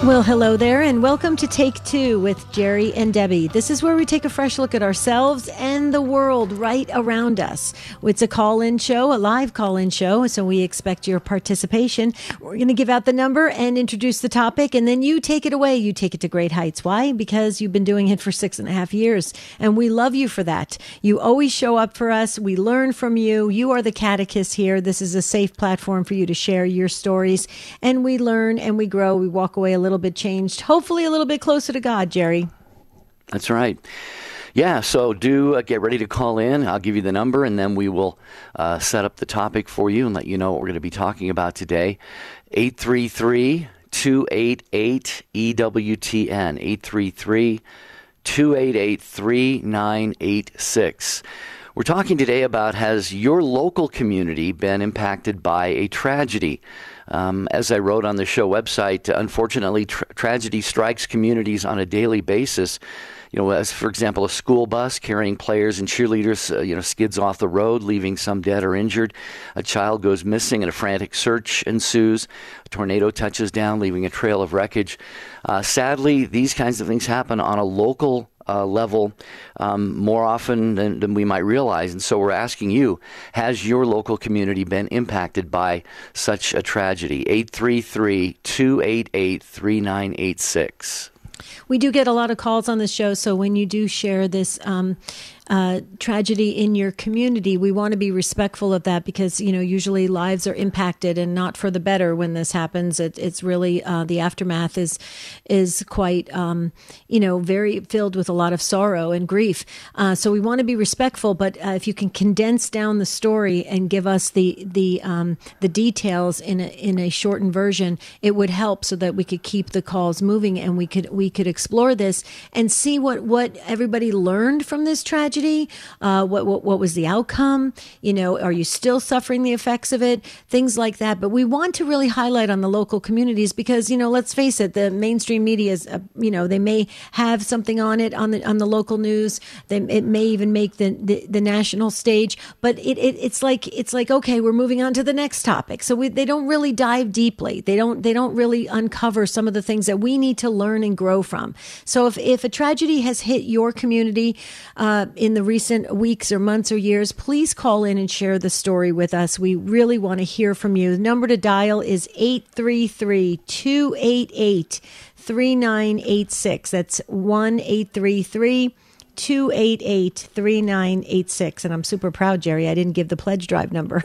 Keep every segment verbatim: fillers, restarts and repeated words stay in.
Well, hello there, and welcome to Take Two with Jerry and Debbie. This is where we take a fresh look at ourselves and the world right around us. It's a call-in show, a live call-in show, so we expect your participation. We're going to give out the number and introduce the topic, and then you take it away. You take it to great heights. Why? Because you've been doing it for six and a half years, and we love you for that. You always show up for us. We learn from you. You are the catechist here. This is a safe platform for you to share your stories, and we learn and we grow. We walk away a little bit changed, hopefully a little bit closer to God, Jerry. That's right. Yeah, so do uh, get ready to call in. I'll give you the number, and then we will uh, set up the topic for you and let you know what we're going to be talking about today. eight three three, two eight eight, E W T N, eight three three, two eight eight, three nine eight six. We're talking today about, has your local community been impacted by a tragedy? Um, as I wrote on the show website, unfortunately, tra- tragedy strikes communities on a daily basis. You know, as for example, a school bus carrying players and cheerleaders, uh, you know, skids off the road, leaving some dead or injured. A child goes missing and a frantic search ensues. A tornado touches down, leaving a trail of wreckage. Uh, sadly, these kinds of things happen on a local Uh, level um, more often than, than we might realize. And so we're asking you, has your local community been impacted by such a tragedy? eight three three, two eight eight, three nine eight six. We do get a lot of calls on this show, so when you do share this um, uh, tragedy in your community, we want to be respectful of that because, you know, usually lives are impacted and not for the better when this happens. It, it's really, uh, the aftermath is is quite, um, you know, very filled with a lot of sorrow and grief. Uh, so we want to be respectful, but uh, if you can condense down the story and give us the the um, the details in a, in a shortened version, it would help so that we could keep the calls moving and we could we could explore this and see what, what everybody learned from this tragedy. Uh, what, what what was the outcome? You know, are you still suffering the effects of it? Things like that. But we want to really highlight on the local communities because, you know, let's face it, the mainstream media is, uh, you know, they may have something on it on the on the local news. They, it may even make the, the, the national stage. But it, it it's like it's like okay, we're moving on to the next topic. So we, they don't really dive deeply. They don't they don't really uncover some of the things that we need to learn and grow from. So if if a tragedy has hit your community uh, in the recent weeks or months or years, please call in and share the story with us. We really want to hear from you. The number to dial is eight three three, two eight eight, three nine eight six. That's one eight three three, two eight eight, three nine eight six. And I'm super proud, Jerry, I didn't give the pledge drive number.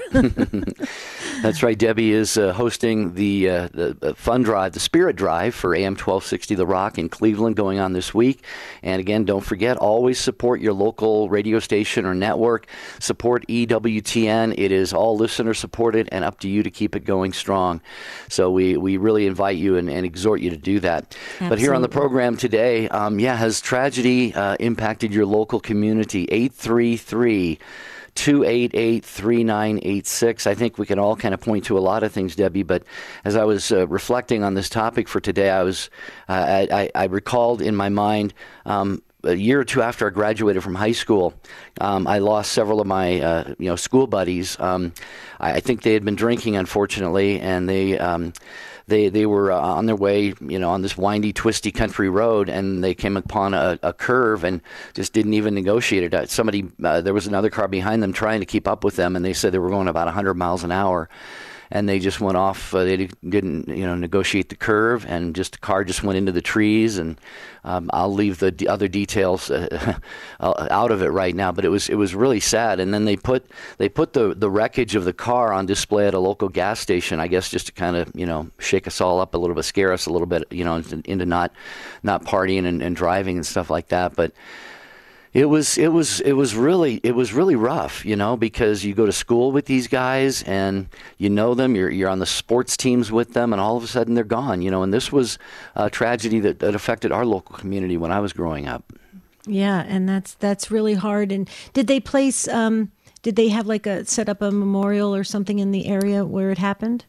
That's right. Debbie is uh, hosting the, uh, the uh, fun drive, the Spirit Drive for A M twelve sixty The Rock in Cleveland going on this week. And again, don't forget, always support your local radio station or network. Support E W T N. It is all listener supported and up to you to keep it going strong. So we, we really invite you and, and exhort you to do that. Absolutely. But here on the program today, um, yeah, has tragedy uh, impacted your local community? eight three three, two eight eight, three nine eight six. I think we can all kind of point to a lot of things, Debbie, but as I was uh, reflecting on this topic for today, I was uh, I, I recalled in my mind um, a year or two after I graduated from high school, um, I lost several of my uh, you know school buddies. Um, I, I think they had been drinking, unfortunately, and they um, They they were uh, on their way, you know, on this windy, twisty country road, and they came upon a, a curve and just didn't even negotiate it. Somebody, uh, there was another car behind them trying to keep up with them, and they said they were going about one hundred miles an hour, and they just went off. Uh, they didn't, you know, negotiate the curve, and just the car just went into the trees. And um, I'll leave the d- other details uh, out of it right now, but it was it was really sad. And then they put they put the the wreckage of the car on display at a local gas station, I guess, just to kind of, you know, shake us all up a little bit, scare us a little bit, you know, into, into not not partying and, and driving and stuff like that. But It was it was it was really it was really rough, you know, because you go to school with these guys and you know them, you're you're on the sports teams with them, and all of a sudden they're gone, you know. And this was a tragedy that, that affected our local community when I was growing up. Yeah, and that's that's really hard. And did they place? Um, did they have like a set up a memorial or something in the area where it happened?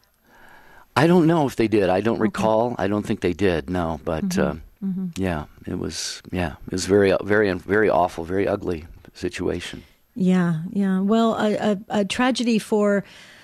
I don't know if they did. I don't Okay. recall. I don't think they did. No, but. Mm-hmm. Uh, Mm-hmm. Yeah, it was. Yeah, it was very, very, very awful, very ugly situation. Yeah, yeah. Well, a, a, a tragedy for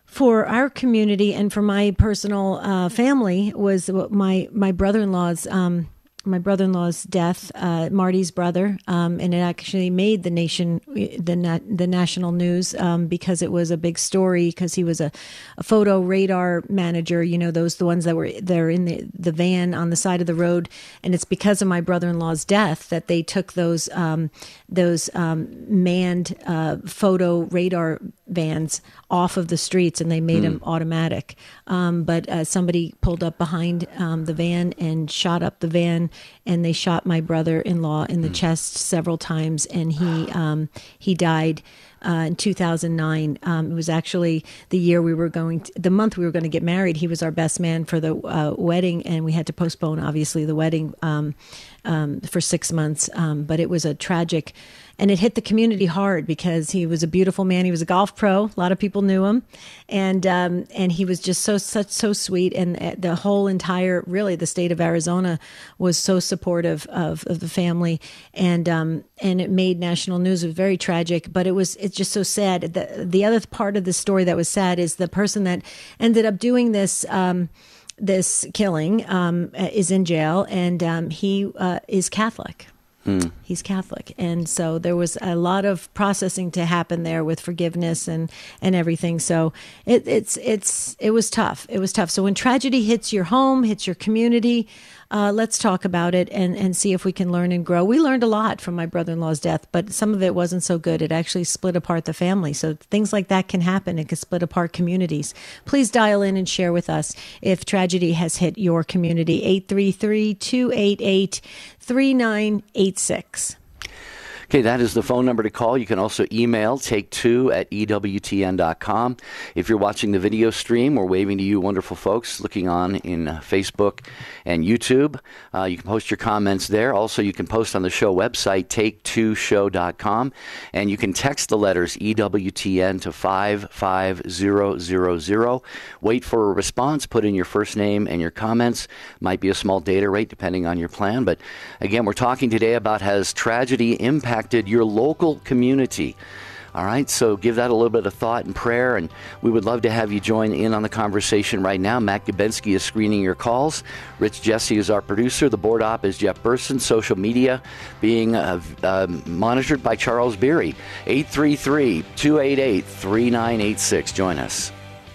for our community and for my personal uh, family was my my brother-in-law's um, my brother-in-law's death, uh, Marty's brother, um, and it actually made the nation the na- the national news um, because it was a big story because he was a, a photo radar manager. You know, those the ones that were they're in the the van on the side of the road, and it's because of my brother-in-law's death that they took those um, those um, manned uh, photo radar vans off of the streets and they made mm. them automatic. Um, but uh, somebody pulled up behind um, the van and shot up the van, and they shot my brother-in-law in the mm. chest several times, and he um, he died uh, in two thousand nine. Um, it was actually the year we were going, to, the month we were going to get married. He was our best man for the uh, wedding, and we had to postpone, obviously, the wedding um, um, for six months. Um, but it was a tragic. And it hit the community hard because he was a beautiful man. He was a golf pro. A lot of people knew him, and um, and he was just so such so sweet. And the whole entire, really, the state of Arizona was so supportive of, of the family, and um, and it made national news. It was very tragic, but it was it's just so sad. The the other part of the story that was sad is the person that ended up doing this. Um, this killing um, is in jail, and um, he uh, is Catholic. Mm. He's Catholic. And so there was a lot of processing to happen there with forgiveness and, and everything. So it, it's, it's, it was tough. It was tough. So when tragedy hits your home, hits your community, uh, let's talk about it and, and see if we can learn and grow. We learned a lot from my brother-in-law's death, but some of it wasn't so good. It actually split apart the family. So things like that can happen. It can split apart communities. Please dial in and share with us if tragedy has hit your community. eight three three, two eight eight, three nine eight six. Okay, that is the phone number to call. You can also email take two at E W T N dot com. If you're watching the video stream, we're waving to you wonderful folks looking on in uh, Facebook and YouTube. Uh, you can post your comments there. Also, you can post on the show website, take two show dot com, and you can text the letters E W T N to five five zero zero zero. Wait for a response. Put in your first name and your comments. Might be a small data rate depending on your plan. But again, we're talking today about has tragedy impacted your local community. All right, so give that a little bit of thought and prayer, and we would love to have you join in on the conversation right now. Matt Gabensky is screening your calls. Rich Jesse is our producer. The board op is Jeff Burson. Social media being uh, uh, monitored by Charles Beery. eight three three, two eight eight, three nine eight six. Join us.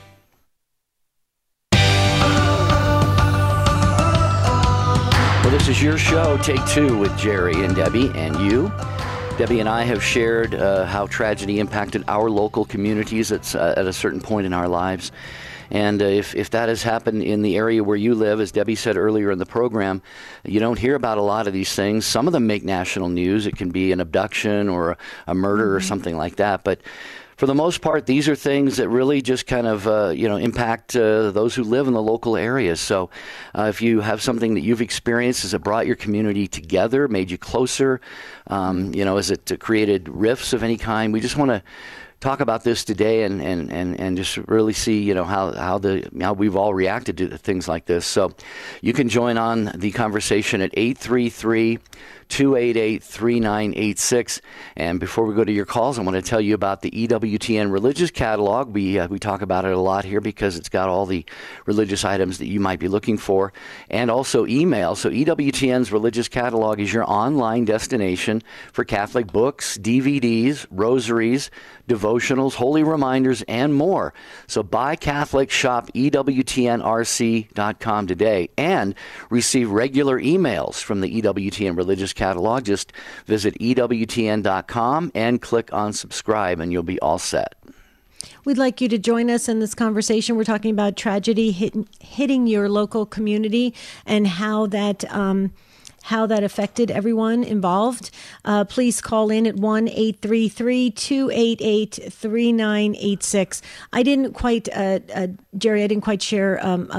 Well, this is your show, Take Two, with Jerry and Debbie and you. Debbie and I have shared uh, how tragedy impacted our local communities at, uh, at a certain point in our lives. And uh, if, if that has happened in the area where you live, as Debbie said earlier in the program, you don't hear about a lot of these things. Some of them make national news. It can be an abduction or a, a murder mm-hmm. or something like that. But for the most part, these are things that really just kind of, uh, you know, impact uh, those who live in the local areas. So uh, if you have something that you've experienced, has it brought your community together, made you closer? Um, you know, has it created rifts of any kind? We just want to talk about this today and, and, and, and just really see, you know, how, how the how we've all reacted to things like this. So you can join on the conversation at eight three three, two eight eight, three nine eight six. And before we go to your calls, I want to tell you about the E W T N Religious Catalog. We uh, we talk about it a lot here because it's got all the religious items that you might be looking for, and also email. So E W T N's Religious Catalog is your online destination for Catholic books, D V Ds, rosaries, devotionals, holy reminders, and more. So buy Catholic, shop E W T N R C dot com today, and receive regular emails from the E W T N Religious Catalog. Just visit E W T N dot com and click on subscribe, and you'll be all set. We'd like you to join us in this conversation. We're talking about tragedy hit, hitting your local community and how that um, how that affected everyone involved. Uh, please call in at one eight three three, two eight eight, three nine eight six. I didn't quite, uh, uh, Jerry, I didn't quite share um, a,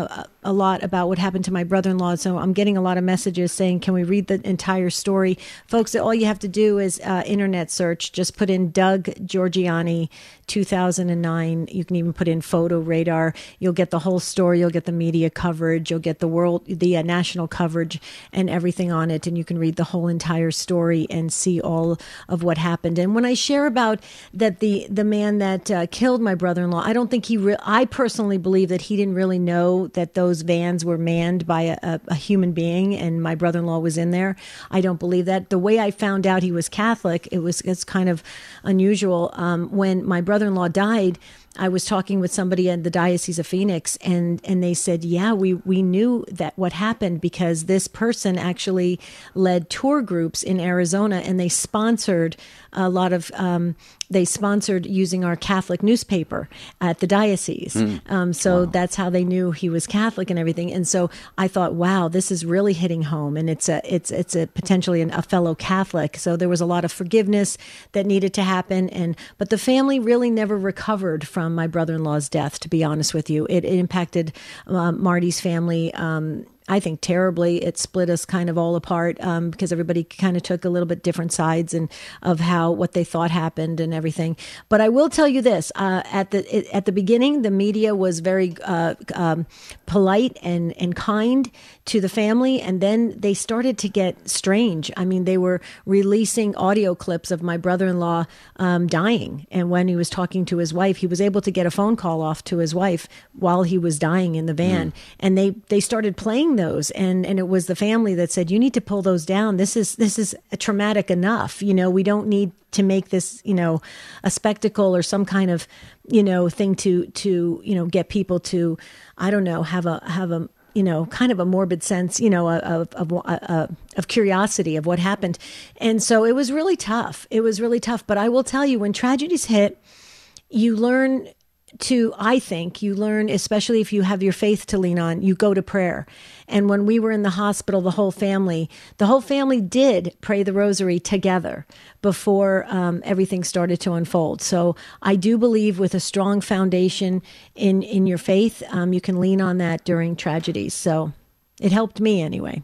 a lot about what happened to my brother-in-law. So I'm getting a lot of messages saying, can we read the entire story? Folks, all you have to do is uh, internet search. Just put in Doug Giorgiani, two thousand nine. You can even put in Photo Radar. You'll get the whole story. You'll get the media coverage. You'll get the world, the uh, national coverage and everything on it. And you can read the whole entire story and see all of what happened. And when I share about that, the, the man that uh, killed my brother-in-law, I don't think he, re- I personally believe that he didn't really know that those vans were manned by a, a, a human being and my brother-in-law was in there. I don't believe that. The way I found out he was Catholic, it was, it's kind of unusual. Um, when my brother-in-law died, I was talking with somebody in the Diocese of Phoenix, and, and they said, yeah, we, we knew that what happened because this person actually led tour groups in Arizona, and they sponsored a lot of, um, they sponsored using our Catholic newspaper at the diocese. Mm. Um, so wow. That's how they knew he was Catholic and everything. And so I thought, wow, this is really hitting home, and it's a, it's, it's a potentially an, a fellow Catholic. So there was a lot of forgiveness that needed to happen. And, but the family really never recovered from my brother-in-law's death, to be honest with you. It, it impacted um, Marty's family, um, I think, terribly. It split us kind of all apart um, because everybody kind of took a little bit different sides and of how what they thought happened and everything. But I will tell you this: uh, at the it, at the beginning, the media was very uh, um, polite and and kind to the family, and then they started to get strange. I mean, they were releasing audio clips of my brother-in-law um, dying, and when he was talking to his wife, he was able to get a phone call off to his wife while he was dying in the van, mm. and they they started playing those, and and it was the family that said, you need to pull those down. This is this is traumatic enough. You know, we don't need to make this, you know, a spectacle or some kind of, you know, thing to to you know get people to, I don't know, have a have a you know kind of a morbid sense, you know, of of of, of curiosity of what happened. And so it was really tough. It was really tough. But I will tell you, when tragedies hit, you learn to, I think, you learn, especially if you have your faith to lean on, you go to prayer. And when we were in the hospital, the whole family, the whole family did pray the rosary together before um, everything started to unfold. So I do believe with a strong foundation in, in your faith, um, you can lean on that during tragedies. So it helped me anyway.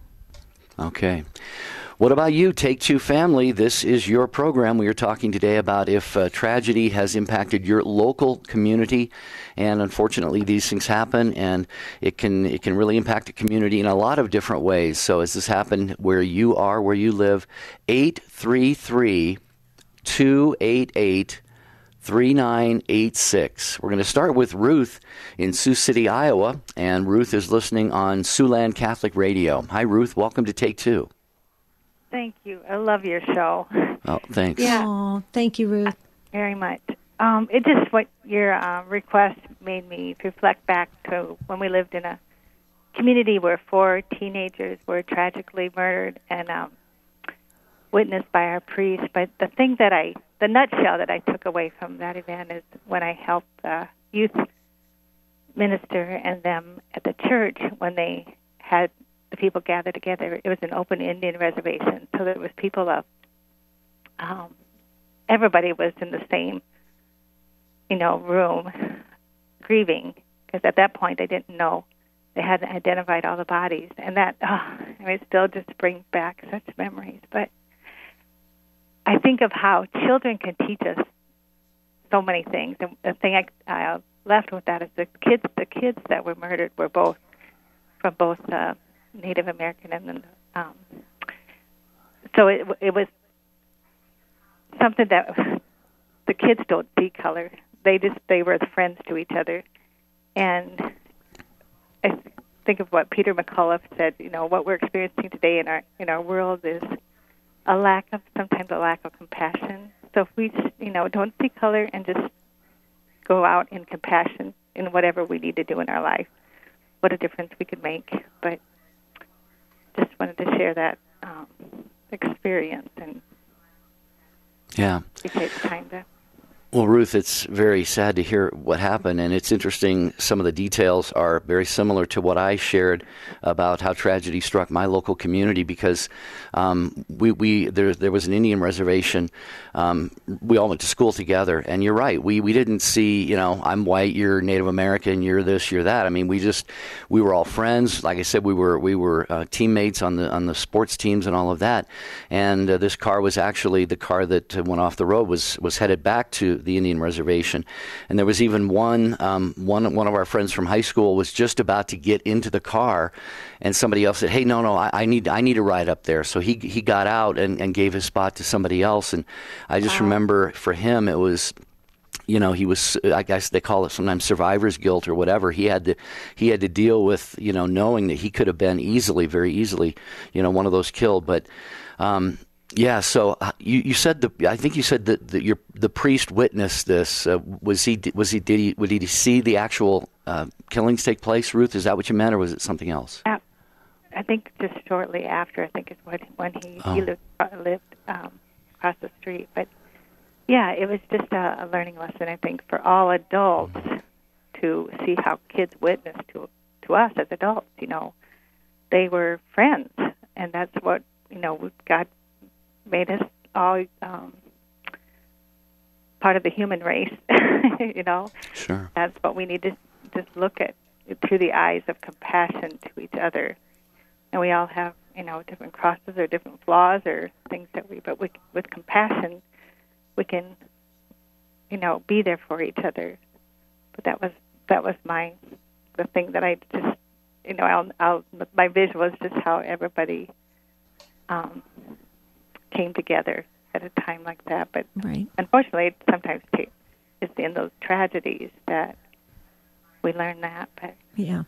Okay. What about you, Take Two Family? This is your program. We are talking today about if uh, tragedy has impacted your local community, and unfortunately, these things happen, and it can it can really impact a community in a lot of different ways. So, has this happened where you are, where you live? eight three three, two eight eight, three nine eight six. We're going to start with Ruth in Sioux City, Iowa, and Ruth is listening on Siouxland Catholic Radio. Hi, Ruth. Welcome to Take Two. Thank you. I love your show. Oh, thanks. Yeah. Oh, thank you, Ruth. Very much. Um, it just, what your uh, request made me reflect back to when we lived in a community where four teenagers were tragically murdered and um, witnessed by our priest. But the thing that I, the nutshell that I took away from that event is when I helped the youth minister and them at the church when they had the people gathered together. It was an open Indian reservation, so there was people of, um, everybody was in the same, you know, room grieving, because at that point they didn't know, they hadn't identified all the bodies, and that, oh, I mean, it still just brings back such memories. But I think of how children can teach us so many things, and the thing I, I left with that is the kids, the kids that were murdered were both from both uh, Native American and then, um, so it it was something that the kids don't see color. They just they were friends to each other, and I think of what Peter McCullough said. You know, what we're experiencing today in our in our world is a lack of sometimes a lack of compassion. So if we just, you know, don't see color and just go out in compassion in whatever we need to do in our life, what a difference we could make. But just wanted to share that um, experience and yeah, we take the time to. Well, Ruth, it's very sad to hear what happened, and it's interesting. Some of the details are very similar to what I shared about how tragedy struck my local community, because um, we, we there there was an Indian reservation. Um, we all went to school together, and you're right. We we didn't see, you know, I'm white, you're Native American, you're this, you're that. I mean, we just we were all friends. Like I said, we were we were uh, teammates on the on the sports teams and all of that. And uh, this car was actually the car that uh, went off the road was was headed back to the Indian reservation. And there was even one, um, one, one of our friends from high school was just about to get into the car, and somebody else said, hey, no, no, I, I need, I need a ride up there. So he, he got out and, and gave his spot to somebody else. And I just wow. remember for him, it was, you know, he was, I guess they call it sometimes survivor's guilt or whatever. He had to, he had to deal with, you know, knowing that he could have been easily, very easily, you know, one of those killed. But, um, yeah, so uh, you, you said the I think you said that the, your the priest witnessed this. Uh, was he was he did he did he see the actual uh, killings take place? Ruth, is that what you meant, or was it something else? Uh, I think just shortly after. I think is when when he oh. he lived lived um, across the street. But yeah, it was just a, a learning lesson, I think, for all adults mm-hmm. to see how kids witness to to us as adults. You know, they were friends, and that's what you know God made us all um, part of the human race, you know. Sure. That's what we need to just look at through the eyes of compassion to each other. And we all have, you know, different crosses or different flaws or things that we, but with, with compassion, we can, you know, be there for each other. But that was that was my the thing that I just, you know, I'll, I'll my vision was just how everybody. Um, came together at a time like that. But right. unfortunately, it sometimes t- it's in those tragedies that we learn that. But yeah.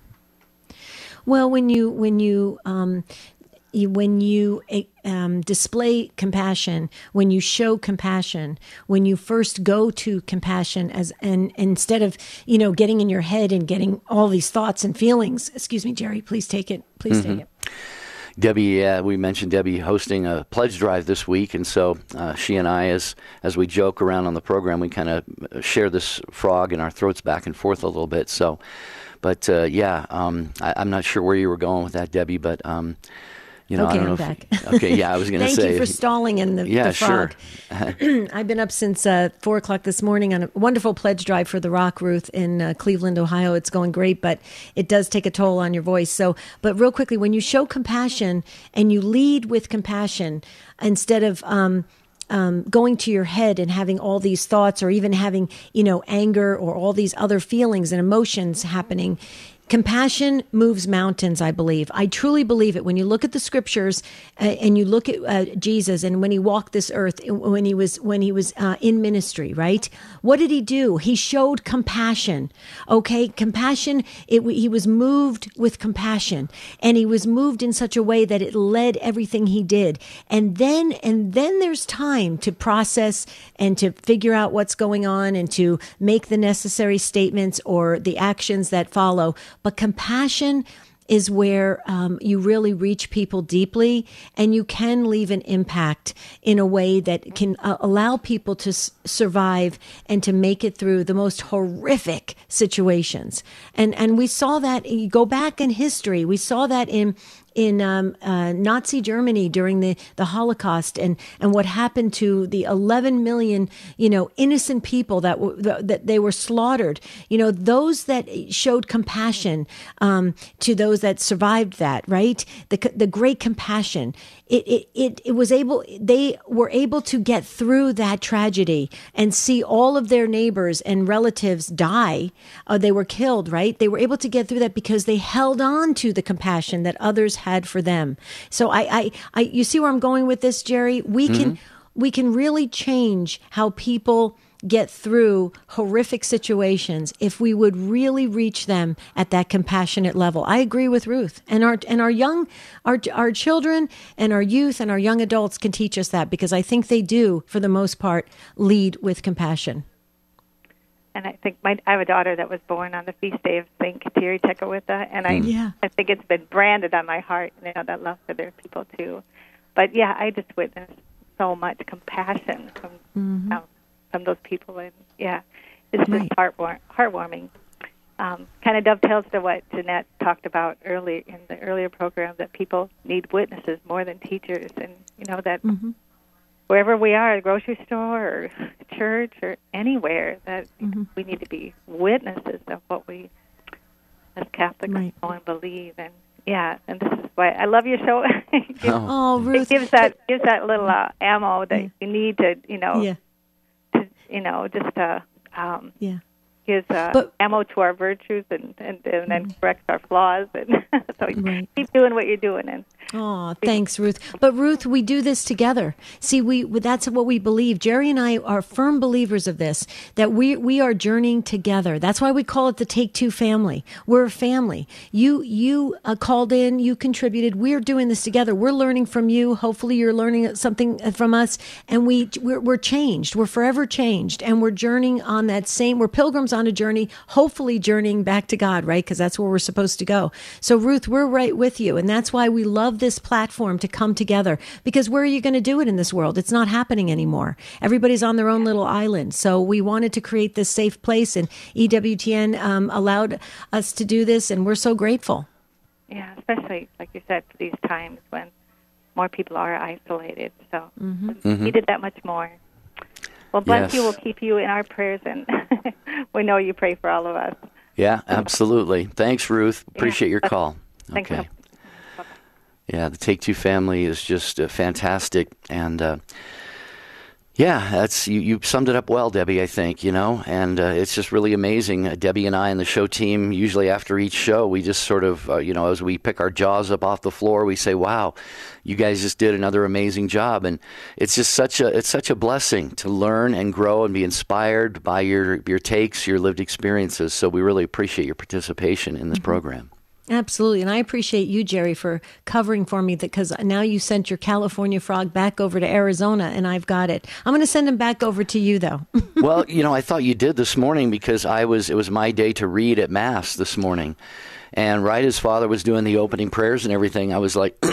Well, when you when you um, you, when you um, display compassion, when you show compassion, when you first go to compassion as and instead of you know getting in your head and getting all these thoughts and feelings. Excuse me, Jerry. Please take it. Please mm-hmm. take it. Debbie, uh, we mentioned Debbie hosting a pledge drive this week, and so uh, she and I, as as we joke around on the program, we kind of share this frog in our throats back and forth a little bit. So, but uh, yeah, um, I, I'm not sure where you were going with that, Debbie, but um, you know, okay, I don't I'm know. back. If, okay, yeah, I was going to say. say. Thank you for stalling in the, yeah, the frog. Sure. I've been up since uh, four o'clock this morning on a wonderful pledge drive for the Rock, Ruth, in uh, Cleveland, Ohio. It's going great, but it does take a toll on your voice. So, but real quickly, when you show compassion and you lead with compassion instead of um, um, going to your head and having all these thoughts, or even having you know anger or all these other feelings and emotions happening. Compassion moves mountains, I believe. I truly believe it. When you look at the scriptures uh, and you look at uh, Jesus and when he walked this earth, when he was when he was uh, in ministry, right? What did he do? He showed compassion. Okay, compassion. It, he was moved with compassion, and he was moved in such a way that it led everything he did. And then and then there's time to process and to figure out what's going on and to make the necessary statements or the actions that follow. But compassion is where um, you really reach people deeply, and you can leave an impact in a way that can uh, allow people to s- survive and to make it through the most horrific situations. And and we saw that, you go back in history, we saw that in in um, uh, Nazi Germany during the, the Holocaust, and, and what happened to the eleven million, you know, innocent people that were, that they were slaughtered. You know, those that showed compassion um, to those that survived that, right? The the great compassion. It, it it it was able. They were able to get through that tragedy and see all of their neighbors and relatives die. Uh, they were killed, right? They were able to get through that because they held on to the compassion that others had for them. So I, I, I you see where I'm going with this, Jerry? We mm-hmm. can we can really change how people get through horrific situations if we would really reach them at that compassionate level. I agree with Ruth, and our and our young our our children and our youth and our young adults can teach us that, because I think they do, for the most part, lead with compassion. And I think my I have a daughter that was born on the feast day of Saint Kateri Tekakwitha, and I yeah. I think it's been branded on my heart, and I know that love for their people too. But yeah, I just witnessed so much compassion from mm-hmm. um, from those people. And yeah, it's Right. just heartwar- heartwarming. Um, kind of dovetails to what Jeanette talked about earlier in the earlier program, that people need witnesses more than teachers, and you know that Mm-hmm. wherever we are, the grocery store or church or anywhere, that Mm-hmm. we need to be witnesses of what we as Catholics Right. know and believe. And yeah, and this is why I love your show. It gives- Oh. Oh, Ruth. it gives that gives that little uh, ammo that Yeah. you need to, you know, Yeah. to, you know, just to um, Yeah. gives uh, But- ammo to our virtues and and, and then corrects our flaws. And so Right. keep doing what you're doing. And Oh, thanks, Ruth. But Ruth, we do this together. See, we that's what we believe. Jerry and I are firm believers of this, that we we are journeying together. That's why we call it the Take Two family. We're a family. You you uh, called in, you contributed. We're doing this together. We're learning from you. Hopefully, you're learning something from us, and we we're, we're changed. We're forever changed, and we're journeying on that same. We're pilgrims on a journey. Hopefully, journeying back to God, right? Because that's where we're supposed to go. So, Ruth, we're right with you, and that's why we love this platform to come together, because where are you going to do it in this world? It's not happening anymore. Everybody's on their own little island. So we wanted to create this safe place, and E W T N um, allowed us to do this, and we're so grateful. yeah, especially like you said, for these times when more people are isolated. So we did that much more. Well, bless Yes. you. We'll keep you in our prayers, and we know you pray for all of us. Yeah, absolutely. Thanks, Ruth. Appreciate your call. Thanks. Okay. Yeah, the Take Two family is just uh, fantastic, and uh, yeah, that's you, you summed it up well, Debbie. I think you know, and uh, it's just really amazing. Uh, Debbie and I and the show team, usually after each show, we just sort of, uh, you know, as we pick our jaws up off the floor, we say, "Wow, you guys just did another amazing job," and it's just such a it's such a blessing to learn and grow and be inspired by your your takes, your lived experiences. So we really appreciate your participation in this program. Absolutely. And I appreciate you, Jerry, for covering for me, because now you sent your California frog back over to Arizona, and I've got it. I'm going to send him back over to you, though. Well, you know, I thought you did this morning because I was it was my day to read at Mass this morning. And right as Father was doing the opening prayers and everything, I was like,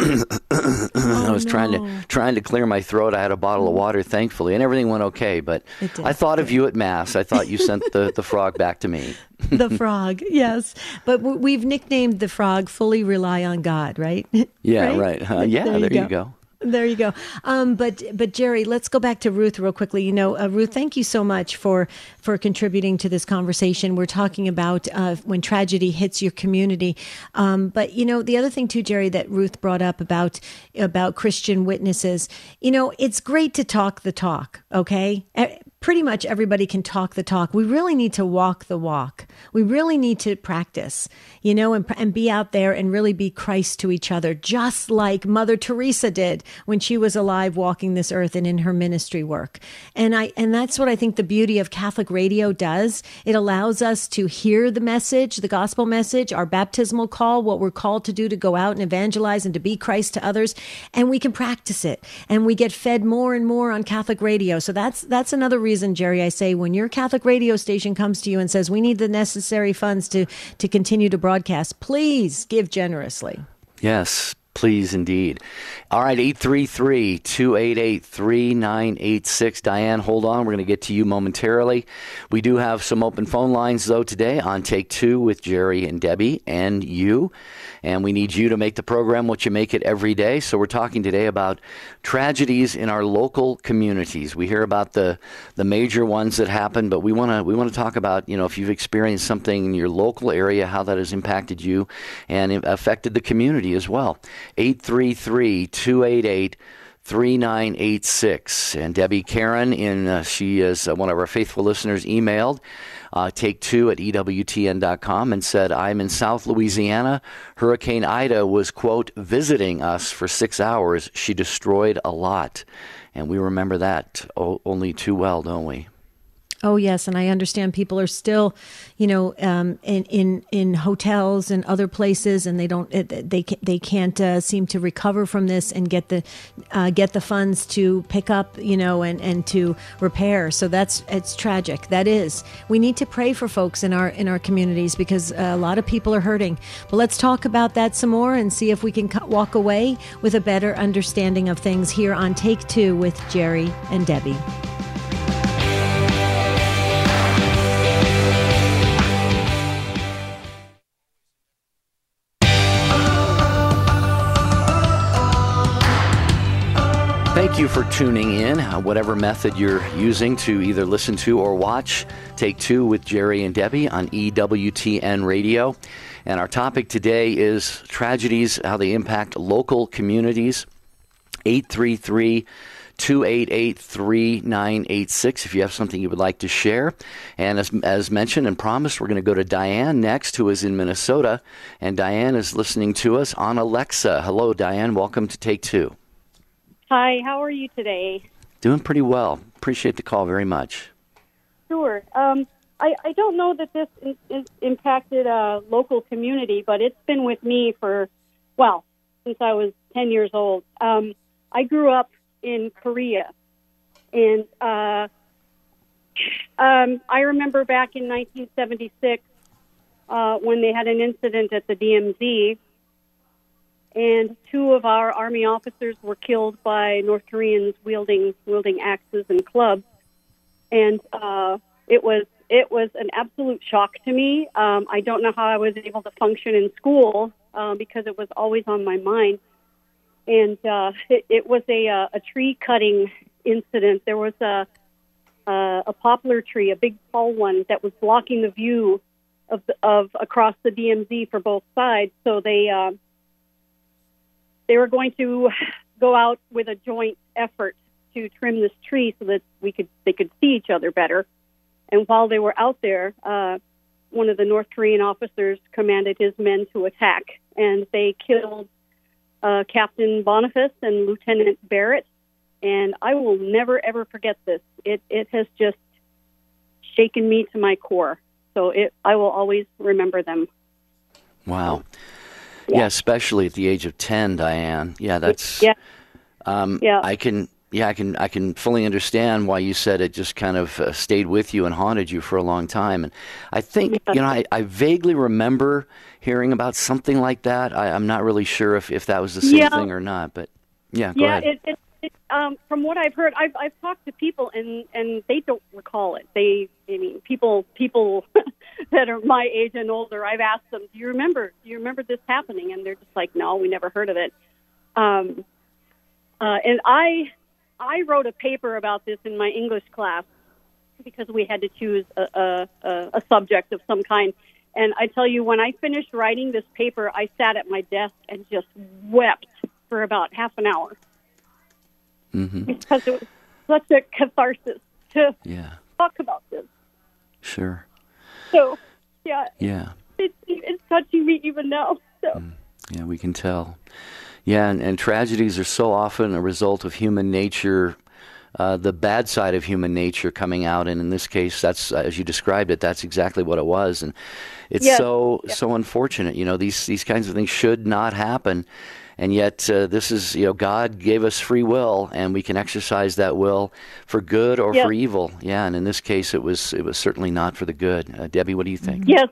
I was trying no. to trying to clear my throat. I had a bottle of water, thankfully, and everything went okay. But It did. I thought of you at Mass. I thought you sent the, the frog back to me. The frog, yes. But w- we've nicknamed the frog Fully Rely on God, right? Yeah, right. Uh, yeah, there, you go. There you go. Um, but but Jerry, let's go back to Ruth real quickly. You know, uh, Ruth, thank you so much for for contributing to this conversation. We're talking about uh, when tragedy hits your community. Um, but you know, the other thing too, Jerry, that Ruth brought up about about Christian witnesses. You know, it's great to talk the talk. Okay. E- Pretty much everybody can talk the talk. We really need to walk the walk. We really need to practice, you know, and, and be out there and really be Christ to each other, just like Mother Teresa did when she was alive, walking this earth and in her ministry work. And I, and that's what I think the beauty of Catholic radio does. It allows us to hear the message, the gospel message, our baptismal call, what we're called to do to go out and evangelize and to be Christ to others. And we can practice it, and we get fed more and more on Catholic radio. So that's, that's another reason. Reason, Jerry, I say when your Catholic radio station comes to you and says we need the necessary funds to to continue to broadcast, please give generously. Yes, please indeed. All right, eight three three, two eight eight, three nine eight six. Diane, hold on. We're going to get to you momentarily. We do have some open phone lines, though, today on Take Two with Jerry and Debbie and you. And we need you to make the program what you make it every day. So we're talking today about tragedies in our local communities. We hear about the the major ones that happen, but we want to we want to talk about, you know, if you've experienced something in your local area, how that has impacted you and it affected the community as well. eight three three, two eight eight, three nine eight six. And Debbie Karen, in uh, she is uh, one of our faithful listeners, emailed Uh, take two at E W T N dot com and said, I'm in South Louisiana. Hurricane Ida was, quote, visiting us for six hours. She destroyed a lot. And we remember that o- only too well, don't we? Oh, yes. And I understand people are still, you know, um, in, in, in hotels and other places, and they don't, they, they can't uh, seem to recover from this and get the, uh, get the funds to pick up, you know, and, and to repair. So that's, it's tragic. That is, we need to pray for folks in our, in our communities, because a lot of people are hurting. But let's talk about that some more and see if we can walk away with a better understanding of things here on Take Two with Jerry and Debbie. you for tuning in, uh, whatever method you're using to either listen to or watch Take Two with Jerry and Debbie on E W T N Radio. And our topic today is tragedies, how they impact local communities. eight three three, two eight eight, three nine eight six if you have something you would like to share. And as, as mentioned and promised, we're going to go to Diane next, who is in Minnesota. And Diane is listening to us on Alexa. Hello, Diane. Welcome to Take Two. Hi, how are you today? Doing pretty well. Appreciate the call very much. Sure. Um, I, I don't know that this is, is impacted a local community, but it's been with me for, well, since I was ten years old. Um, I grew up in Korea, and uh, um, I remember back in nineteen seventy-six uh, when they had an incident at the D M Z, and two of our Army officers were killed by North Koreans wielding wielding axes and clubs, and uh, it was it was an absolute shock to me. Um, I don't know how I was able to function in school uh, because it was always on my mind. And uh, it, it was a, a a tree cutting incident. There was a, a a poplar tree, a big tall one, that was blocking the view of the, of across the D M Z for both sides. So they uh, they were going to go out with a joint effort to trim this tree so that we could they could see each other better. And while they were out there, uh, one of the North Korean officers commanded his men to attack, and they killed Uh, Captain Boniface and Lieutenant Barrett, and I will never, ever forget this. It it has just shaken me to my core, so it I will always remember them. Wow. Yeah, yeah especially at the age of ten, Diane. Yeah, that's... Yeah. Um, yeah. I can... Yeah, I can I can fully understand why you said it just kind of uh, stayed with you and haunted you for a long time. And I think, Yeah. you know, I, I vaguely remember hearing about something like that. I, I'm not really sure if, if that was the same Yeah. thing or not. But, yeah, go Yeah, ahead. it, it, it, um, from what I've heard, I've, I've talked to people, and, and they don't recall it. They, I mean, people people that are my age and older, I've asked them, do you remember, do you remember this happening? And they're just like, no, we never heard of it. Um, uh, and I... I wrote a paper about this in my English class because we had to choose a, a, a subject of some kind. And I tell you, when I finished writing this paper, I sat at my desk and just wept for about half an hour. Mm-hmm. Because it was such a catharsis to Yeah. talk about this. Sure. So, yeah, Yeah. it's, it's touching me even now. So. Mm. Yeah, we can tell. Yeah, and, and tragedies are so often a result of human nature, uh, the bad side of human nature coming out. And in this case, that's, uh, as you described it, that's exactly what it was. And it's Yes. so Yeah. so unfortunate. You know, these these kinds of things should not happen. And yet, uh, this is, you know, God gave us free will, and we can exercise that will for good or Yes. for evil. Yeah, and in this case, it was it was certainly not for the good. Uh, Debbie, what do you think? Yes.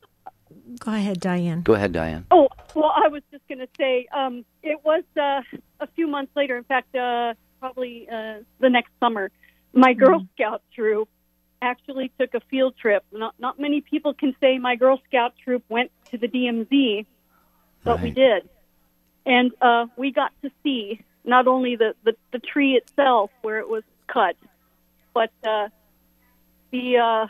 Go ahead, Diane. Go ahead, Diane. Oh, well, I was just going to say, um, it was uh, a few months later, in fact, uh, probably uh, the next summer, my Girl Scout troop actually took a field trip. Not not many people can say my Girl Scout troop went to the D M Z, but Right. we did. And uh, we got to see not only the, the, the tree itself where it was cut, but uh, the uh,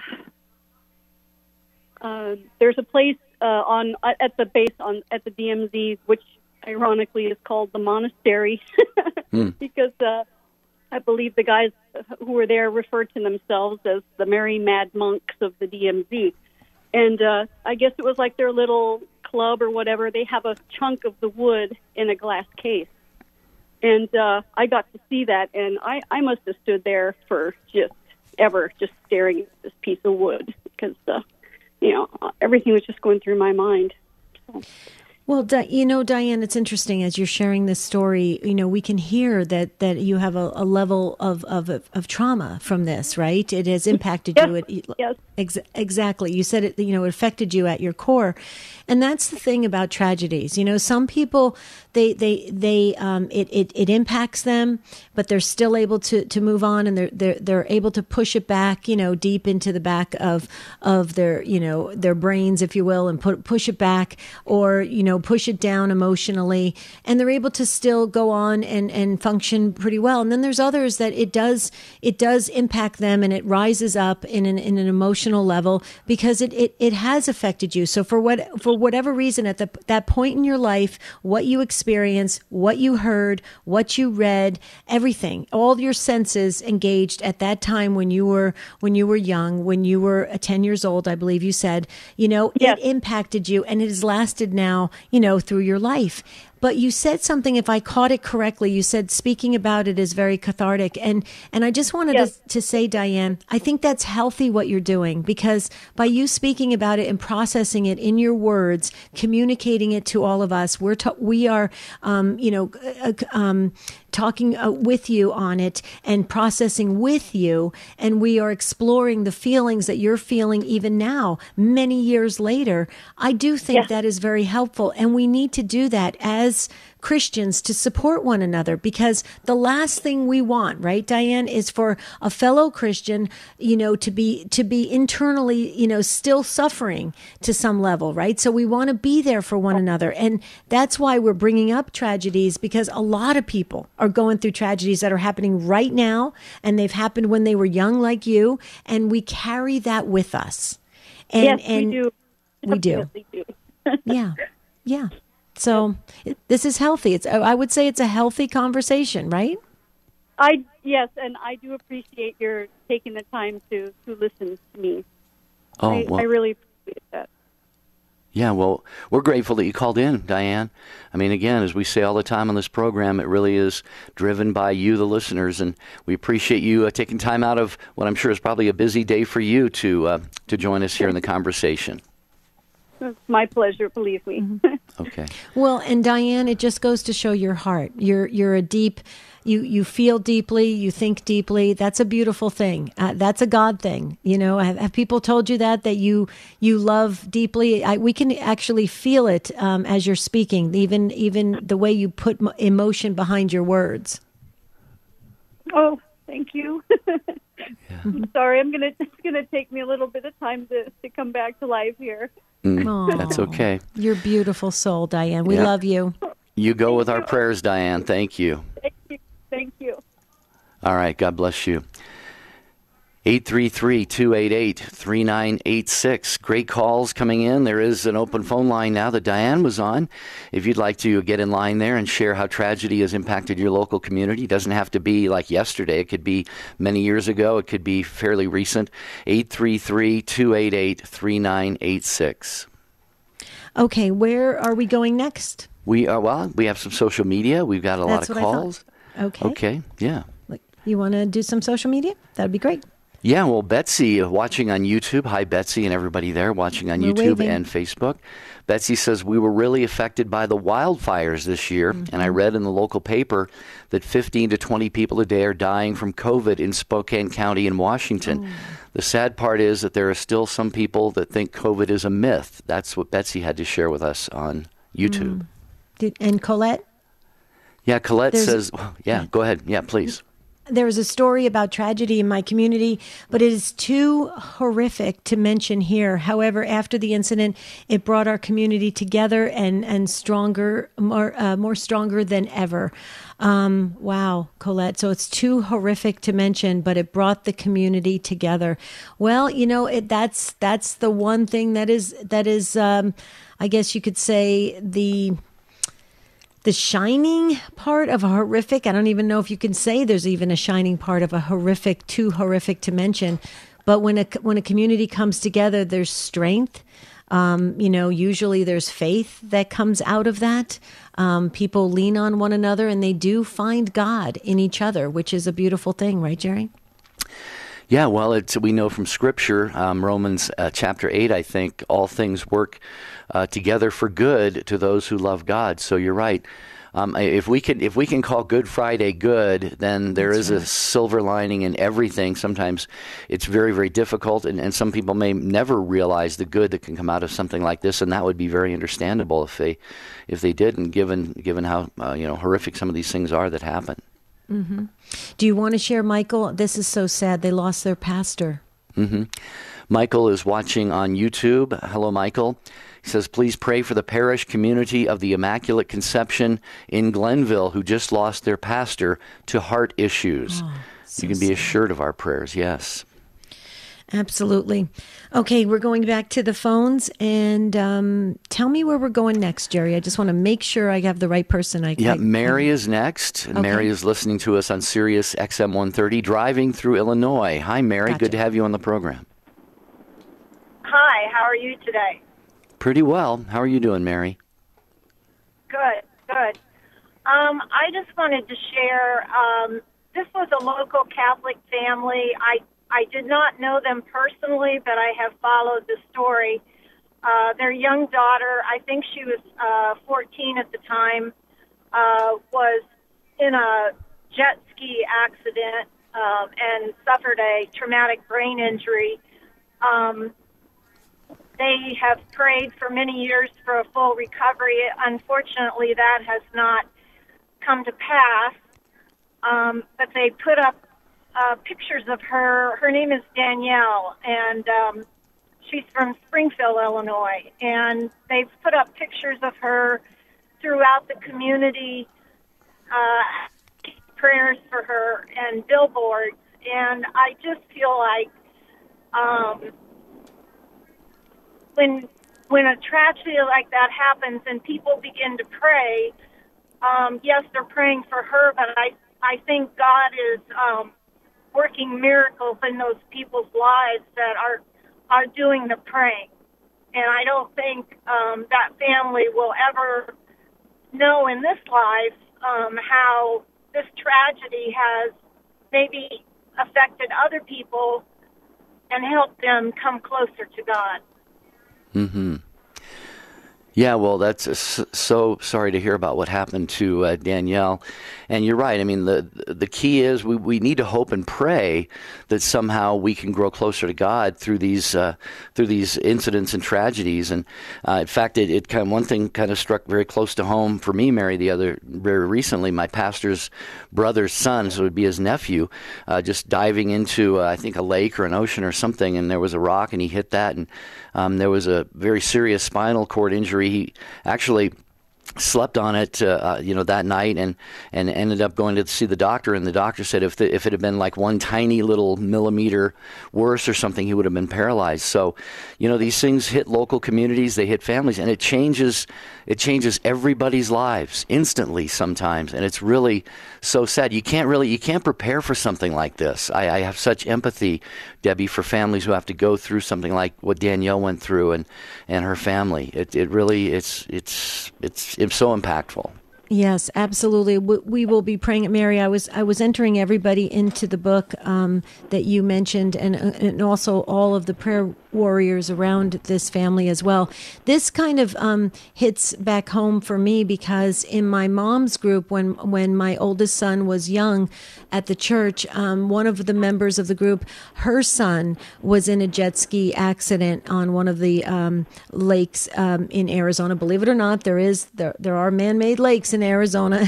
uh, there's a place Uh, on uh, at the base on at the D M Z, which ironically is called the monastery, Hmm. because uh, I believe the guys who were there referred to themselves as the merry mad monks of the D M Z, and uh, I guess it was like their little club or whatever. They have a chunk of the wood in a glass case, and uh, I got to see that, and I, I must have stood there for just ever, just staring at this piece of wood because. Uh, You know, everything was just going through my mind. So. Well, Di- you know, Diane, it's interesting as you're sharing this story. You know, we can hear that that you have a, a level of, of of trauma from this, right? It has impacted Yes. you. At, Yes. Ex- exactly. You said it. You know, it affected you at your core, and that's the thing about tragedies. You know, some people they they they um, it, it it impacts them, but they're still able to to move on, and they're they're they're able to push it back. You know, deep into the back of of their you know their brains, if you will, and put push it back, or you know. know, push it down emotionally, and they're able to still go on and, and function pretty well. And then there's others that it does it does impact them, and it rises up in an in an emotional level because it, it, it has affected you. So for what for whatever reason at the that point in your life, what you experienced, what you heard, what you read, everything, all your senses engaged at that time when you were when you were young, when you were ten years old, I believe you said, you know, Yes. it impacted you, and it has lasted now, you know, through your life. But you said something, if I caught it correctly, you said speaking about it is very cathartic. And and I just wanted Yes. to, to say, Diane, I think that's healthy what you're doing, because by you speaking about it and processing it in your words, communicating it to all of us, we're ta- we are, um, you know, uh, um, talking uh, with you on it and processing with you. And we are exploring the feelings that you're feeling even now, many years later. I do think Yes. that is very helpful. And we need to do that as Christians to support one another, because the last thing we want, right, Diane, is for a fellow Christian, you know, to be to be internally, you know, still suffering to some level, right? So we want to be there for one another. And that's why we're bringing up tragedies, because a lot of people are going through tragedies that are happening right now, and they've happened when they were young like you, and we carry that with us. And, yes, and we do. We do. Definitely do. Yeah. Yeah. So it- this is healthy. It's, I would say it's a healthy conversation, right? I yes, and I do appreciate your taking the time to, to listen to me. Oh, I, well, I really appreciate that. yeah, well, we're grateful that you called in, Diane. I mean, again, as we say all the time on this program, it really is driven by you, the listeners, and we appreciate you uh, taking time out of what I'm sure is probably a busy day for you to uh, to join us here in the conversation. It's my pleasure, believe me. Okay. Well, and Diane, it just goes to show your heart. You're you're a deep, you you feel deeply, you think deeply. That's a beautiful thing. Uh, that's a God thing. You know, have, have people told you that that you you love deeply? I, we can actually feel it um, as you're speaking, even even the way you put mo- emotion behind your words. Oh, thank you. I'm sorry, I'm gonna it's gonna take me a little bit of time to, to come back to life here. Mm, that's Aw. okay. You're a beautiful soul, Diane. We Yeah. love you. You go with our prayers, Diane. Thank you. Thank you. Thank you. All right. God bless you. eight three three, two eight eight, three nine eight six. Great calls coming in. There is an open phone line now that Diane was on. If you'd like to get in line there and share how tragedy has impacted your local community, it doesn't have to be like yesterday. It could be many years ago. It could be fairly recent. eight three three, two eight eight, three nine eight six. Okay, where are we going next? We are, well, we have some social media. We've got a That's lot of what I thought. calls. Okay. Okay. Yeah. Like, you want to do some social media? That'd be great. Yeah, well, Betsy uh, watching on YouTube. Hi, Betsy, and everybody there watching on We're YouTube waving. and Facebook. Betsy says, we were really affected by the wildfires this year, Mm-hmm. and I read in the local paper that fifteen to twenty people a day are dying from COVID in Spokane County in Washington. Oh. The sad part is that there are still some people that think COVID is a myth. That's what Betsy had to share with us on YouTube. Mm. Did, and Colette? Yeah, Colette There's- says, well, yeah, go ahead. Yeah, please. There was a story about tragedy in my community, but it is too horrific to mention here. However, after the incident, it brought our community together and, and stronger, more uh, more stronger than ever. Um, wow, Colette. So it's too horrific to mention, but it brought the community together. Well, you know, it, that's that's the one thing that is that is, um, I guess you could say, the. The shining part of a horrific, I don't even know if you can say there's even a shining part of a horrific, too horrific to mention. But when a, when a community comes together, there's strength. Um, you know, usually there's faith that comes out of that. Um, people lean on one another and they do find God in each other, which is a beautiful thing, right, Jerry? Yeah, well, it's, we know from Scripture, um, Romans uh, chapter eight, I think, all things work uh, together for good to those who love God. So you're right. Um, if we can, if we can call Good Friday good, then there That's is right. a silver lining in everything. Sometimes it's very, very difficult, and, and some people may never realize the good that can come out of something like this, and that would be very understandable if they, if they didn't, given given how uh, you know horrific some of these things are that happen. Mm-hmm. Do you want to share, Michael? This is so sad. They lost their pastor. Mm-hmm. Michael is watching on YouTube. Hello, Michael. He says, please pray for the parish community of the Immaculate Conception in Glenville who just lost their pastor to heart issues. Oh, so you can be sad. assured of our prayers, yes. Absolutely. Okay, we're going back to the phones, and um, tell me where we're going next, Jerry. I just want to make sure I have the right person. I Yeah, I, Mary is next. And Okay. Mary is listening to us on Sirius X M one thirty, driving through Illinois. Hi, Mary. Gotcha. Good to have you on the program. Hi, how are you today? Pretty well. How are you doing, Mary? Good, good. Um, I just wanted to share, um, this was a local Catholic family. I, I did not know them personally, but I have followed the story. Uh, their young daughter, I think she was uh, fourteen at the time, uh, was in a jet ski accident um, and suffered a traumatic brain injury. Um, They have prayed for many years for a full recovery. Unfortunately, that has not come to pass. Um, but they put up uh, pictures of her. Her name is Danielle, and um, she's from Springfield, Illinois. And they've put up pictures of her throughout the community, uh, prayers for her, and billboards. And I just feel like um, when when a tragedy like that happens and people begin to pray, um, yes, they're praying for her, but I, I think God is um, working miracles in those people's lives that are are doing the praying. And I don't think um, that family will ever know in this life um, how this tragedy has maybe affected other people and helped them come closer to God. Mm-hmm. Yeah, well, that's uh, so sorry to hear about what happened to uh, Danielle. And you're right. I mean, the the key is we, we need to hope and pray that somehow we can grow closer to God through these uh, through these incidents and tragedies. And uh, in fact, it, it kind of, one thing kind of struck very close to home for me, Mary, the other very recently. My pastor's brother's son, so it would be his nephew, uh, just diving into uh, I think a lake or an ocean or something, and there was a rock, and he hit that, and um, there was a very serious spinal cord injury. He actually slept on it, uh, you know, that night, and, and ended up going to see the doctor. And the doctor said if the, if it had been like one tiny little millimeter worse or something, he would have been paralyzed. So, you know, these things hit local communities, they hit families, and it changes it changes everybody's lives instantly sometimes. And it's really so sad. You can't really you can't prepare for something like this. I, I have such empathy, Debbie, for families who have to go through something like what Danielle went through and, and her family. It it really it's it's it's it's so impactful. Yes, absolutely. We, we will be praying. Mary, I was I was entering everybody into the book um, that you mentioned, and and also all of the prayer warriors around this family as well. This kind of um, hits back home for me because in my mom's group, when when my oldest son was young at the church, um, one of the members of the group, her son was in a jet ski accident on one of the um, lakes um, in Arizona. Believe it or not, there is there there are man-made lakes in Arizona.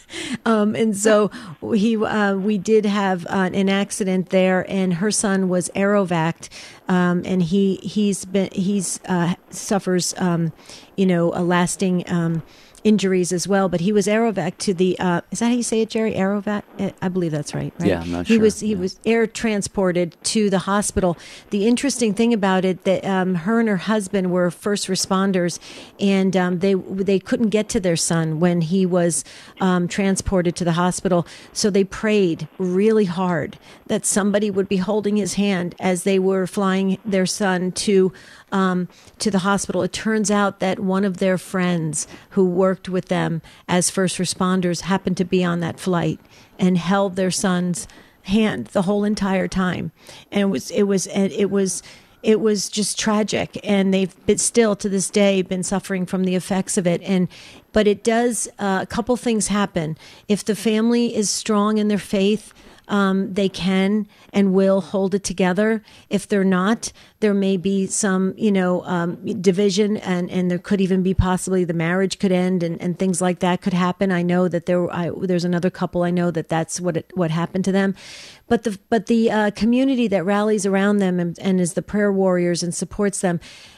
Um, and so he, uh, we did have uh, an accident there, and her son was aerovac'd, um, and he he's been he's uh, suffers um, you know a lasting um, injuries as well. But he was aerovac'd to the uh, is that how you say it, Jerry? Aerovac? I believe that's right. Right? Yeah, I'm not he sure. was he Yeah. was air transported to the hospital. The interesting thing about it that um, her and her husband were first responders, and um, they they couldn't get to their son when he was um, transported to the hospital. So they prayed really hard that somebody would be holding his hand as they were flying their son to um, to the hospital. It turns out that one of their friends who worked with them as first responders happened to be on that flight and held their son's hand the whole entire time. And it was it was it was it was just tragic, and they've been still to this day been suffering from the effects of it. And but it does uh, a couple things happen if the family is strong in their faith. Um, they can and will hold it together. If they're not, there may be some, you know, um, division, and, and there could even be possibly the marriage could end, and, and things like that could happen. I know that there, I, there's another couple I know that that's what it, what happened to them. But the but the uh, community that rallies around them and, and is the prayer warriors and supports them,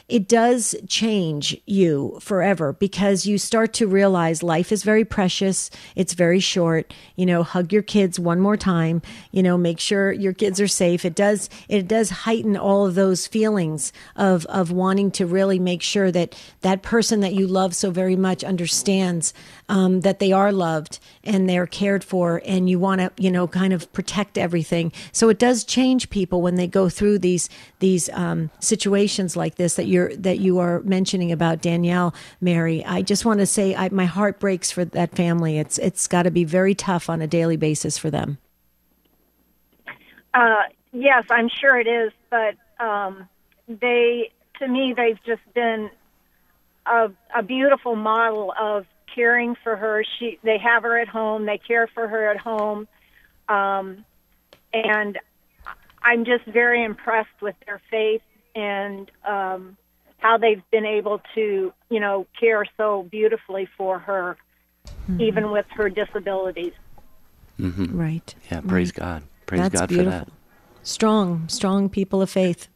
it does change you forever, because you start to realize life is very precious. It's very short. You know, hug your kids one more time, you know, make sure your kids are safe. It does, it does heighten all of those feelings of, of wanting to really make sure that that person that you love so very much understands um, that they are loved and they're cared for, and you want to, you know, kind of protect everything. So it does change people when they go through these these um, situations like this that you're that you are mentioning about, Danielle, Mary. I just want to say I, my heart breaks for that family. It's it's got to be very tough on a daily basis for them. Uh, yes, I'm sure it is, but um, they, to me, they've just been a, a beautiful model of caring for her. She, they have her at home. They care for her at home. Um, and I'm just very impressed with their faith and um, how they've been able to, you know, care so beautifully for her, mm-hmm. even with her disabilities. Mm-hmm. Right. Yeah, praise right. God. Praise That's God beautiful. for that. Strong, strong people of faith.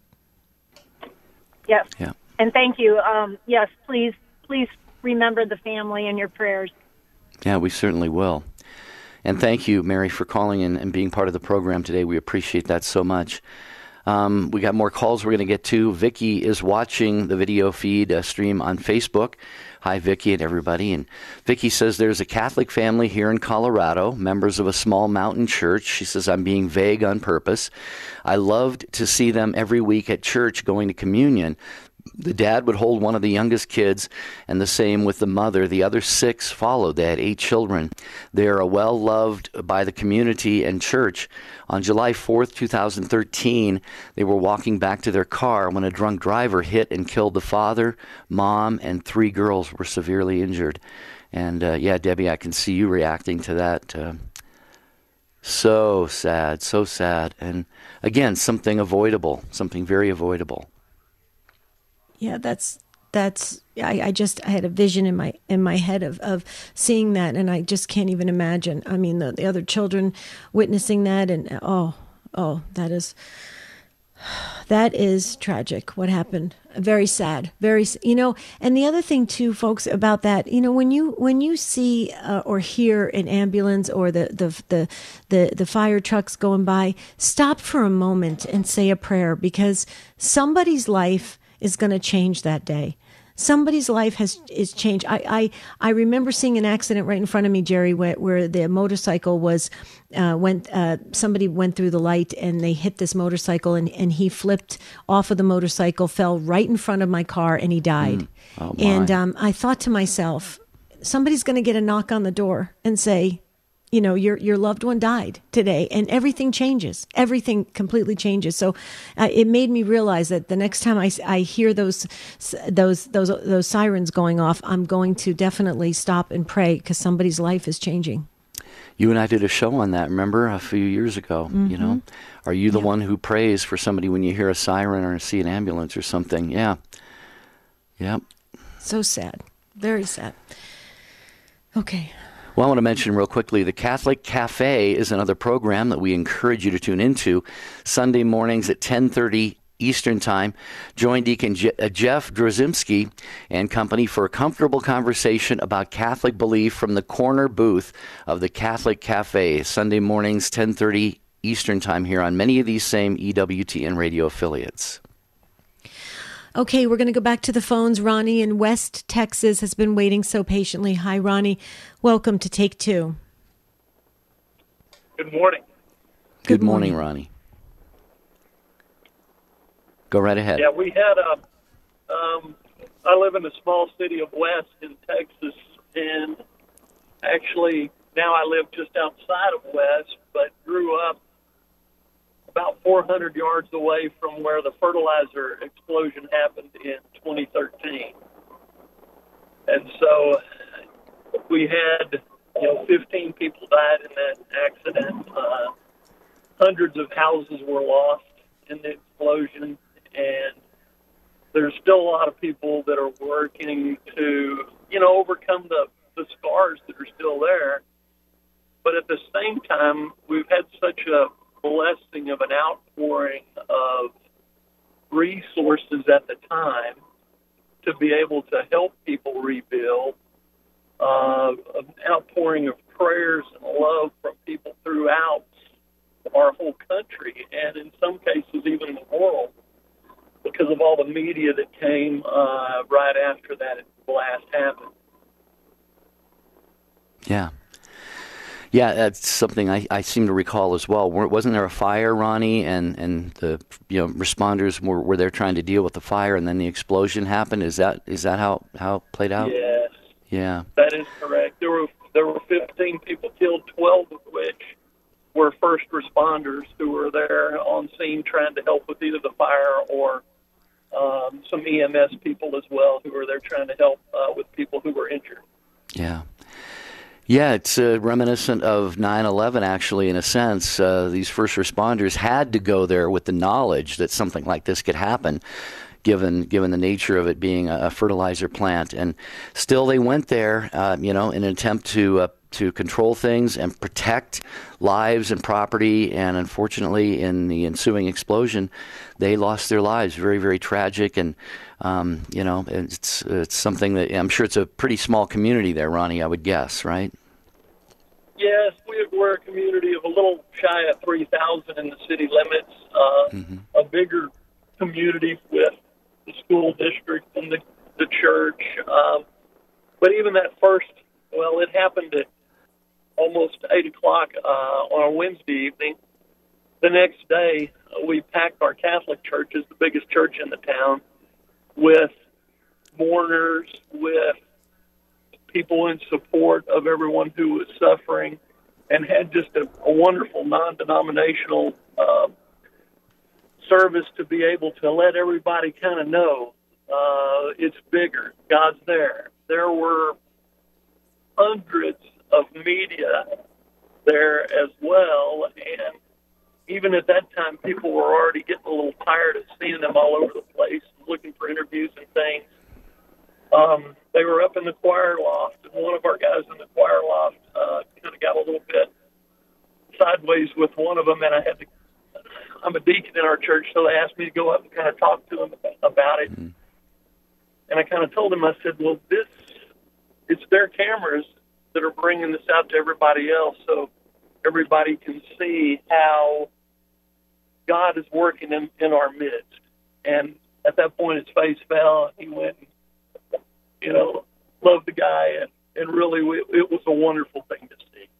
Yes. Yeah. And thank you. Um, yes, please, please remember the family in your prayers. Yeah, we certainly will. And thank you, Mary, for calling in and being part of the program today. We appreciate that so much. Um, we got more calls we're going to get to. Vicki is watching the video feed uh, stream on Facebook. Hi, Vicki and everybody. And Vicki says there's a Catholic family here in Colorado, members of a small mountain church. She says, I'm being vague on purpose. I loved to see them every week at church going to communion. The dad would hold one of the youngest kids, and the same with the mother. The other six followed. They had eight children. They are well loved by the community and church. On July fourth, twenty thirteen, they were walking back to their car when a drunk driver hit and killed the father, mom, and three girls were severely injured. And uh, yeah, Debbie, I can see you reacting to that. Uh, so sad, so sad. And again, something avoidable, something very avoidable. Yeah, that's that's. I, I just I had a vision in my in my head of, of seeing that, and I just can't even imagine. I mean, the, the other children witnessing that, and oh, oh, that is that is tragic. What happened? Very sad. Very, you know. And the other thing too, folks, about that, you know, when you when you see uh, or hear an ambulance or the the the the the fire trucks going by, stop for a moment and say a prayer, because somebody's life is going to change that day. Somebody's life has is changed. I, I I remember seeing an accident right in front of me, Jerry, where, where the motorcycle was uh, went. Uh, somebody went through the light and they hit this motorcycle, and, and he flipped off of the motorcycle, fell right in front of my car, and he died. Mm. Oh, and um, I thought to myself, somebody's going to get a knock on the door and say, you know, your your loved one died today, and everything changes. Everything completely changes. So uh, it made me realize that the next time I, I hear those those those those sirens going off, I'm going to definitely stop and pray, because somebody's life is changing. You and I did a show on that, remember, a few years ago. Mm-hmm. You know, are you the yeah. one who prays for somebody when you hear a siren or see an ambulance or something? Yeah. Yep. So sad. Very sad. Okay. Well, I want to mention real quickly, the Catholic Cafe is another program that we encourage you to tune into Sunday mornings at ten thirty Eastern Time. Join Deacon Je- uh, Jeff Drzymski and company for a comfortable conversation about Catholic belief from the corner booth of the Catholic Cafe, Sunday mornings, ten thirty Eastern Time, here on many of these same E W T N radio affiliates. Okay, we're going to go back to the phones. Ronnie in West Texas has been waiting so patiently. Hi, Ronnie. Welcome to Take Two. Good morning. Good, Good morning, morning, Ronnie. Go right ahead. Yeah, we had a, um, I live in a small city of West in Texas, and actually now I live just outside of West, but grew up about four hundred yards away from where the fertilizer explosion happened in twenty thirteen. And so we had, you know, fifteen people died in that accident. Uh, hundreds of houses were lost in the explosion, and there's still a lot of people that are working to, you know, overcome the, the scars that are still there. But at the same time, we've had such a blessing of an outpouring of resources at the time to be able to help people rebuild, uh, an outpouring of prayers and love from people throughout our whole country, and in some cases even the world, because of all the media that came uh, right after that blast happened. Yeah. Yeah, that's something I, I seem to recall as well. Wasn't there a fire, Ronnie, and, and the you know responders were, were there trying to deal with the fire, and then the explosion happened? Is that is that how, how it played out? Yes. Yeah. That is correct. There were there were fifteen people killed, twelve of which were first responders who were there on scene trying to help with either the fire or um, some E M S people as well who were there trying to help uh, with people who were injured. Yeah. Yeah, it's uh, reminiscent of nine eleven, actually, in a sense. Uh, these first responders had to go there with the knowledge that something like this could happen, given given the nature of it being a, a fertilizer plant. And still they went there, uh, you know, in an attempt to uh, to control things and protect lives and property. And unfortunately, in the ensuing explosion, they lost their lives. Very, very tragic. And, um, you know, it's it's something that I'm sure it's a pretty small community there, Ronnie, I would guess, right? Yes, we, we're a community of a little shy of three thousand in the city limits, uh, mm-hmm. a bigger community with the school district and the, the church. Um, but even that first, well, it happened at almost eight o'clock uh, on a Wednesday evening. The next day, uh, we packed our Catholic churches, the biggest church in the town, with mourners, with people in support of everyone who was suffering, and had just a, a wonderful non-denominational uh, service to be able to let everybody kind of know uh, it's bigger. God's there. There were hundreds of media there as well, and even at that time, people were already getting a little tired of seeing them all over the place, looking for interviews and things. Um, they were up in the choir loft, and one of our guys in the choir loft uh, kind of got a little bit sideways with one of them, and I had to, I'm a deacon in our church, so they asked me to go up and kind of talk to them about it. Mm-hmm. And I kind of told them, I said, well, this, it's their cameras that are bringing this out to everybody else, so everybody can see how God is working in, in our midst. And at that point, his face fell, and he went and, you know, loved the guy, and, and really it was a wonderful thing to see.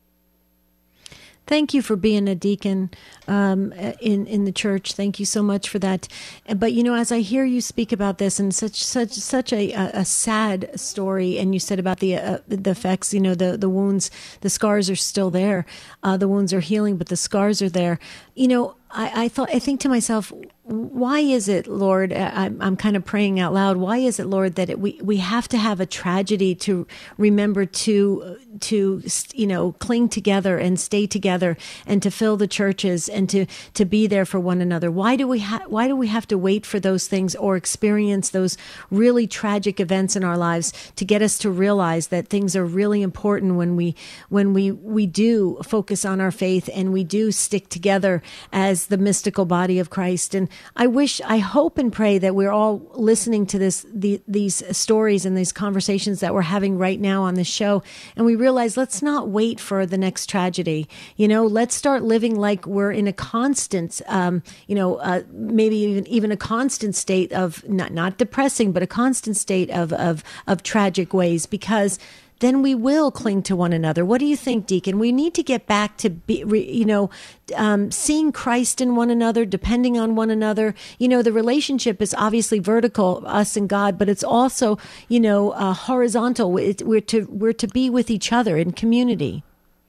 Thank you for being a deacon um, in in the church. Thank you so much for that. But you know, as I hear you speak about this, and such such such a, a sad story, and you said about the uh, the effects, you know, the the wounds, the scars are still there. Uh, the wounds are healing, but the scars are there. You know, I, I thought I think to myself, why is it, Lord? I'm, I'm kind of praying out loud. Why is it, Lord, that it, we we have to have a tragedy to remember to to you know cling together and stay together and to fill the churches and to to be there for one another? Why do we ha- why do we have to wait for those things or experience those really tragic events in our lives to get us to realize that things are really important when we when we we do focus on our faith and we do stick together as the mystical body of Christ? And I wish, I hope and pray that we're all listening to this, the, these stories and these conversations that we're having right now on this show. And we realize, let's not wait for the next tragedy. You know, let's start living like we're in a constant, um, you know, uh, maybe even, even a constant state of not, not depressing, but a constant state of, of, of tragic ways, because then we will cling to one another. What do you think, Deacon? We need to get back to, be, you know, um, seeing Christ in one another, depending on one another. You know, the relationship is obviously vertical, us and God, but it's also, you know, uh, horizontal. It, we're to we're to be with each other in community.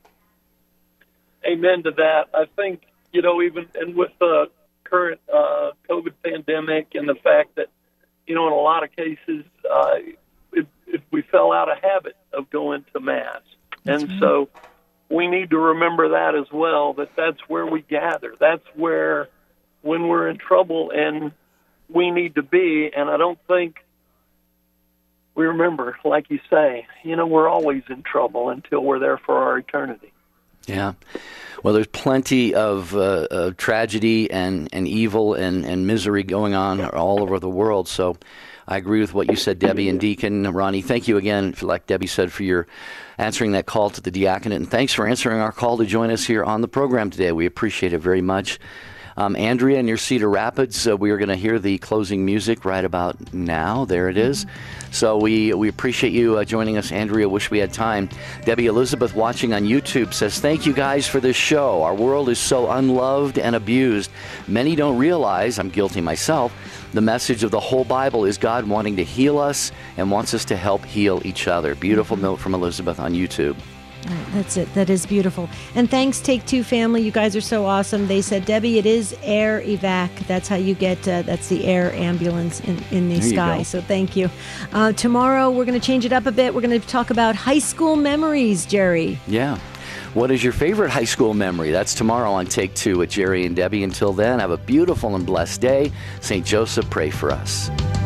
Amen to that. I think, you know, even and with the current uh, COVID pandemic and the fact that, you know, in a lot of cases, uh, If, if we fell out of habit of going to Mass. That's and right. So we need to remember that as well, that that's where we gather. That's where, when we're in trouble and we need to be, and I don't think we remember, like you say, you know, we're always in trouble until we're there for our eternity. Yeah. Well, there's plenty of, uh, of tragedy and, and evil and, and misery going on all over the world, so I agree with what you said, Debbie and Deacon. Ronnie, thank you again, for, like Debbie said, for your answering that call to the diaconate. And thanks for answering our call to join us here on the program today. We appreciate it very much. Um, Andrea, near Cedar Rapids, uh, we are going to hear the closing music right about now. There it is. So we we appreciate you uh, joining us, Andrea. Wish we had time. Debbie Elizabeth, watching on YouTube, says, thank you guys for this show. Our world is so unloved and abused. Many don't realize, I'm guilty myself, the message of the whole Bible is God wanting to heal us and wants us to help heal each other. Beautiful note from Elizabeth on YouTube. Right, that's it. That is beautiful. And thanks, Take Two family. You guys are so awesome. They said, Debbie, it is air evac. That's how you get, uh, that's the air ambulance in, in the There you sky. go. So thank you. Uh, tomorrow, we're going to change it up a bit. We're going to talk about high school memories, Jerry. Yeah. What is your favorite high school memory? That's tomorrow on Take Two with Jerry and Debbie. Until then, have a beautiful and blessed day. Saint Joseph, pray for us.